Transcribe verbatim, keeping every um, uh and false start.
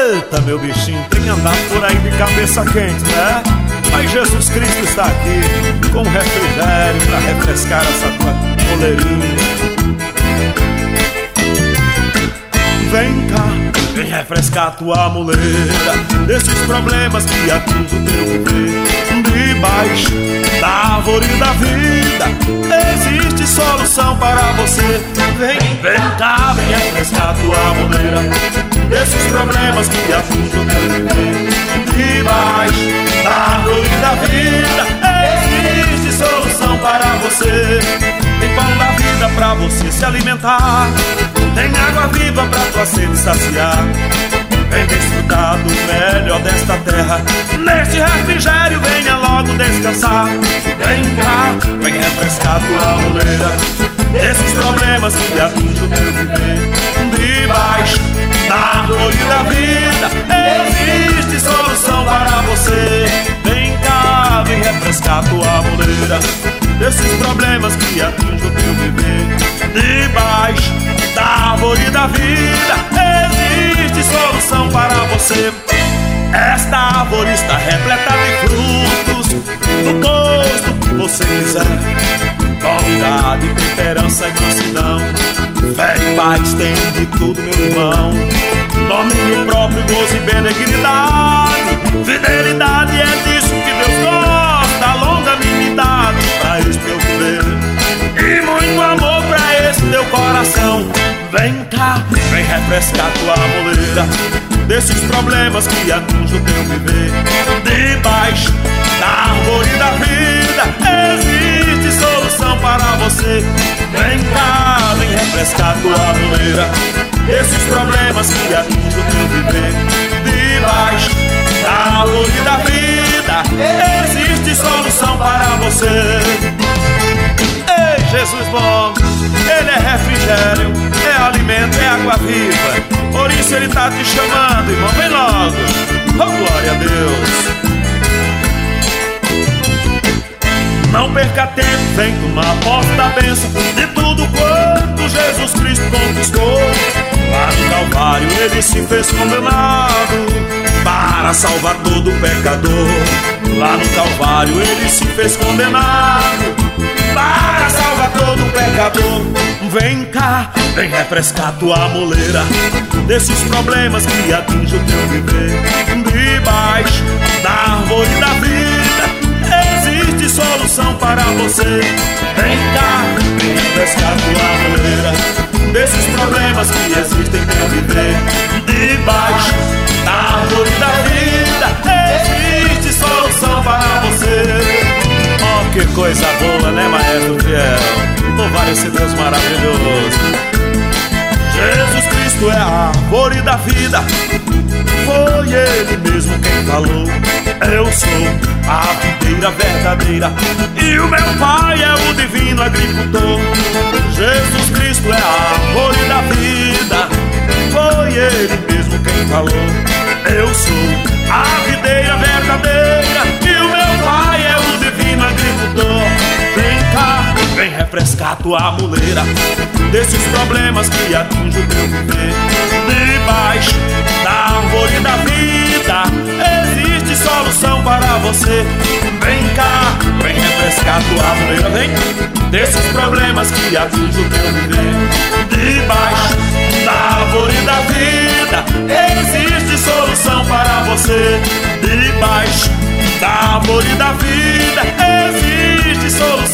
Eita, meu bichinho, tem andado por aí de cabeça quente, né? Mas Jesus Cristo está aqui com refrigério para refrescar essa tua moleirinha. Vem cá, vem refrescar tua moleira desses problemas que atingem o teu viver. Debaixo da árvore da vida existe solução para você. Vem, vem cá, vem refrescar tua moleira desses problemas que atingem o teu viver. Debaixo da árvore da vida existe solução para você. Tem pão da vida pra você se alimentar, tem água viva pra tua sede saciar. Vem desfrutar do melhor desta terra, neste refrigério venha logo descansar. Vem cá, vem refrescar tua moleira desses problemas que atingem o teu viver. Debaixo da árvore da vida existe solução para você. Vem cá, vem refrescar tua moleira desses problemas que atingem o teu viver. Debaixo da árvore da vida existe solução para você. Esta árvore está repleta de frutos do gosto que você quiser. Bondade, temperança e mansidão, fé e paz tem de tudo, meu irmão. Domínio próprio, gozo e benignidade, fidelidade é disso que Deus gosta. Longanimidade pra este teu viver e muito amor pra esse teu coração. Vem cá, vem refrescar tua moleira desses problemas que atingem o teu viver. Debaixo da árvore da vida existe solução para você. Vem cá, vem refrescar tua moleira desses problemas que atingem o teu viver. Debaixo da árvore da vida existe solução para você. Ei, Jesus bom, Ele é refrigério, é alimento, é água viva. Por isso Ele está te chamando, irmão, vem logo. Oh, glória a Deus. Não perca tempo, vem tomar posse da bênção de tudo quanto Jesus Cristo conquistou. Lá no Calvário Ele se fez condenado para salvar todo pecador. Lá no Calvário Ele se fez condenado para salvar todo pecador. Vem cá, vem refrescar tua moleira desses problemas que atingem o teu viver. Debaixo da árvore da vida existe solução para você. Vem cá, vem refrescar tua moleira desses problemas que existem em teu viver. Debaixo da árvore da vida existe solução para você. Oh, que coisa boa, né, Maestro fiel? Louvar esse Deus maravilhoso. Jesus Cristo é a árvore da vida, foi Ele mesmo quem falou. Eu sou a videira verdadeira e o meu Pai é o divino agricultor. Jesus Cristo é a árvore da vida, foi Ele mesmo quem falou. Eu sou a videira verdadeira e o meu Pai é o divino agricultor. Vem cá, vem refrescar tua moleira desses problemas que atingem o teu viver. Debaixo da árvore da vida existe solução para você. Vem cá, vem refrescar tua moleira, vem desses problemas que atingem o teu viver. Debaixo da árvore da vida existe solução para você. Debaixo da árvore da vida existe solução